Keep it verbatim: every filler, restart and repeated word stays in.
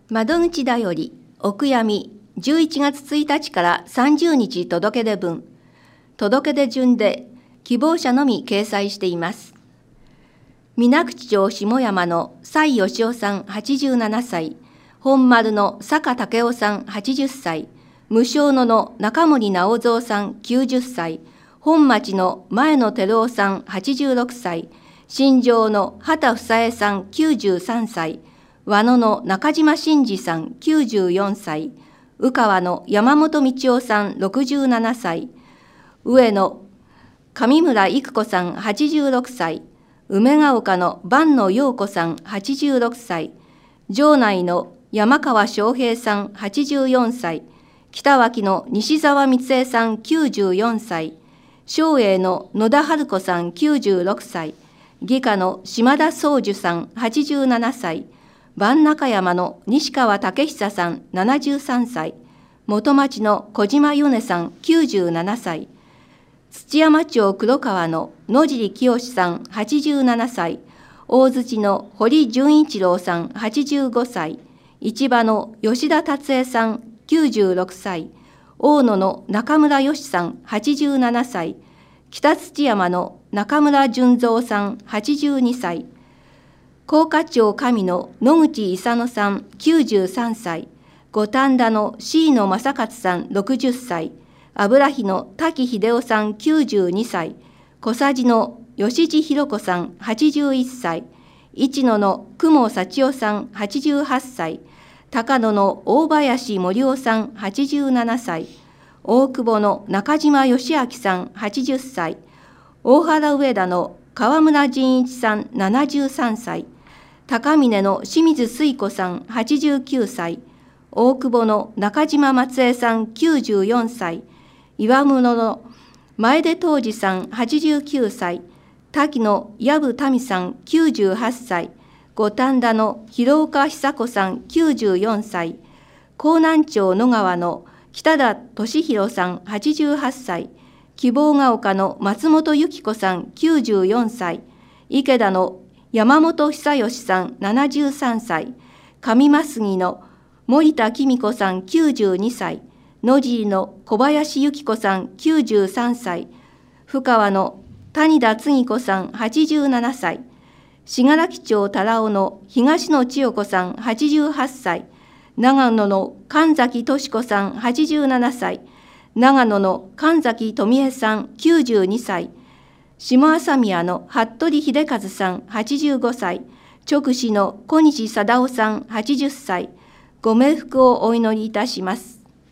窓口だよりお悔やみじゅういちがつついたちからさんじゅうにち届け出分、届け出順で希望者のみ掲載しています。水口町下山の蔡義夫さんはちじゅうななさい、本丸の坂武夫さんはちじゅっさい、無償野の中森直蔵さんきゅうじゅっさい、本町の前野照夫さんはちじゅうろくさい、新庄の畑房江さんきゅうじゅうさんさい、和野の中島真二さんきゅうじゅうよんさい、宇川の山本道夫さんろくじゅうななさい、上野上村育子さんはちじゅうろくさい、梅ヶ丘の坂野陽子さんはちじゅうろくさい、城内の山川翔平さんはちじゅうよんさい、北脇の西澤光恵さんきゅうじゅうよんさい、松栄の野田春子さんきゅうじゅうろくさい、義家の島田宗樹さんはちじゅうななさい、番中山の西川武久さんななじゅうさんさい、元町の小島米さんきゅうじゅうななさい、土山町黒川の野尻清さんはちじゅうななさい、大槌の堀純一郎さんはちじゅうごさい、市場の吉田達恵さんきゅうじゅうろくさい、大野の中村義さんはちじゅうななさい、北土山の中村純三さんはちじゅうにさい、甲賀町上の野口勲さんきゅうじゅうさんさい、五反田の椎野正勝さんろくじゅっさい、油木の滝秀夫さんきゅうじゅうにさい、小佐治の吉地弘子さんはちじゅういっさい、市野の雲幸夫さんはちじゅうはっさい、高野の大林森夫さんはちじゅうななさい、大久保の中島義明さんはちじゅっさい、大原上田の川村仁一さんななじゅうさんさい、高峰の清水水子さんはちじゅうきゅうさい、大久保の中島松江さんきゅうじゅうよんさい、岩室の前出東司さんはちじゅうきゅうさい、滝の藪民さんきゅうじゅうはっさい、五反田の広岡久子さんきゅうじゅうよんさい、江南町野川の北田俊弘さんはちじゅうはっさい、希望ヶ丘の松本由紀子さんきゅうじゅうよんさい、池田の山本久義さんななじゅうさんさい、上増木の森田紀美子さんきゅうじゅうにさい、野尻の小林由紀子さんきゅうじゅうさんさい、深川の谷田次子さんはちじゅうななさい、信楽町多良尾の東野千代子さんはちじゅうはっさい、長野の神崎敏子さんはちじゅうななさい、長野の神崎富江さんきゅうじゅうにさい、下朝宮の服部秀和さんはちじゅうごさい、直司の小西貞夫さんはちじゅっさい、ご冥福をお祈りいたします。